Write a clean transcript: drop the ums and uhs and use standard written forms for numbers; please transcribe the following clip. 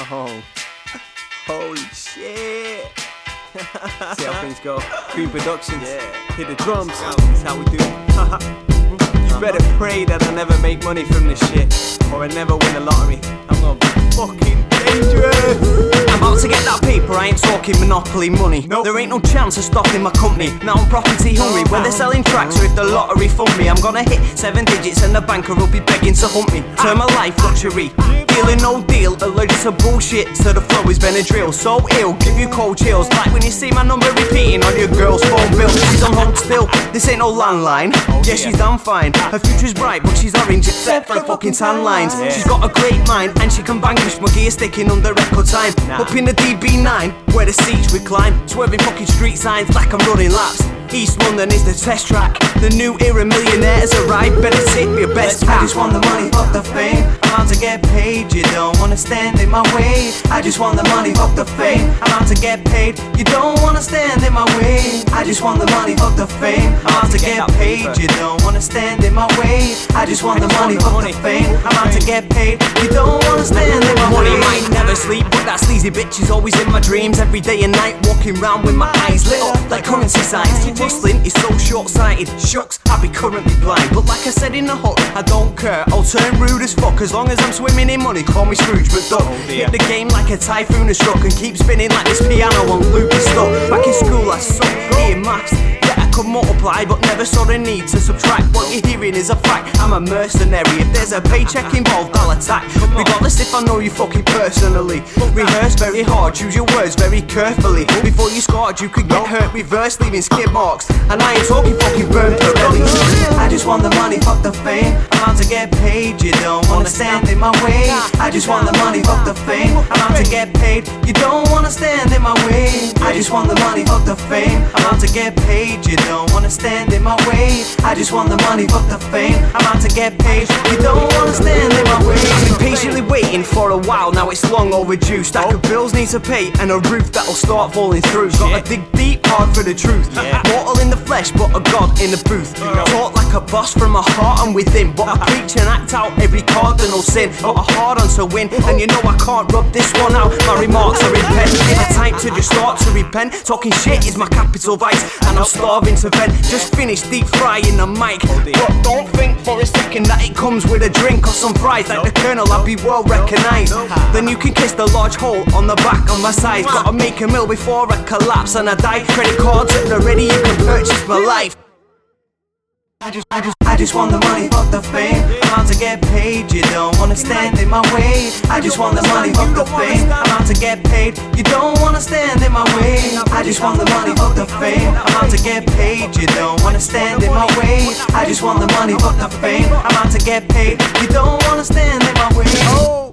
Oh, holy shit. See how things go. Green Productions, hit the drums. That's how we do it. You better pray that I never make money from this shit, or I never win the lottery. I'm gonna be fucking dangerous. I'm about to get that paper, I ain't talking monopoly money. Nope. There ain't no chance of stopping my company. Now I'm property hungry, whether selling tracks or if the lottery fund me. I'm gonna hit 7 digits and the banker will be begging to hump me. Turn my life luxury, dealing no deal, allergic to bullshit, so the flow is Benadryl. So ill, give you cold chills, like when you see my number repeating on your girl's phone bill. She's on hold still, this ain't no landline. Yeah, she's damn fine, her future's bright, but she's orange except for the fucking tan lines. She's got a great mind, and she can vanquish my gear sticking under record time. Up in the DB9, where the seats recline, swerving fucking street signs like I'm running laps. East London is the test track. The new era millionaire has arrived. Better take your best path. I just want the money, fuck the fame. I'm out to get paid, you don't wanna stand in my way. I just want the money, fuck the fame. I'm out to get paid, you don't wanna stand in my way. I just want the money, fuck the fame. I'm out to get paid, you don't wanna stand in my way. I just want the money, fuck the fame. I'm out to get paid, you don't wanna stand in my way. Money might never sleep, but that sleazy bitch is always in my dreams. Every day and night, walking round with my eyes lit up like currency signs. Hustling is so short-sighted, shucks, I'd be currently blind. But like I said in the hook, I don't care, I'll turn rude as fuck. As long as I'm swimming in money, call me Scrooge McDuck. Hit the game like a typhoon has struck, and keep spinning like this piano on loop is stuck. Back in school I sucked in maths, yeah I could multiply but never saw the need to subtract. What you're hearing is a fact, I'm a mercenary. If there's a paycheck involved I'll attack, regardless if I know you fucking personally. Rehearse very hard, choose your words very carefully. Before you scored you could get hurt reverse, leaving skid marks. And I ain't talking fucking burnt Pirelli. I just want the money, fuck the fame. I'm out to get paid, you don't wanna stand in my way. I just want the money, fuck the fame. I'm out to get paid, you don't wanna stand in my way. I just want the money, fuck the fame. I'm out to get paid, you don't wanna stand in my way. I just want the money, fuck the fame. I'm out to get paid, you don't wanna stand in my way. I've been patiently waiting for a while, now it's long overdue. Stack of bills need to pay and a roof that'll start falling through. Gotta dig deep, hard for the truth. Mortal in the flesh, but a god in the booth. Talk like a boss from my heart and within, but I preach and act out every cardinal sin. Got a hard on to win, and you know I can't rub this one out. My remarks are in pen, it's time to just start to repent. Talking shit is my capital vice, and I'm starving to vent. Just finished deep frying the mic, but don't think for a second that it comes with a drink or some fries. Like the Colonel, I'll be well recognised. Then you can kiss the large hole on the back of my size. Gotta make a meal before I collapse and I die. Credit cards at the ready, you can purchase my life. I just want the money, fuck the fame. I'm out to get paid, you don't wanna stand in my way. I just want the money, fuck the fame. I'm out to get paid, you don't wanna stand in my way. I just want the money, fuck the fame. I'm out to get paid, you don't wanna stand in my way. I just want the money, fuck the fame. I'm out to get paid, you don't wanna stand in my way.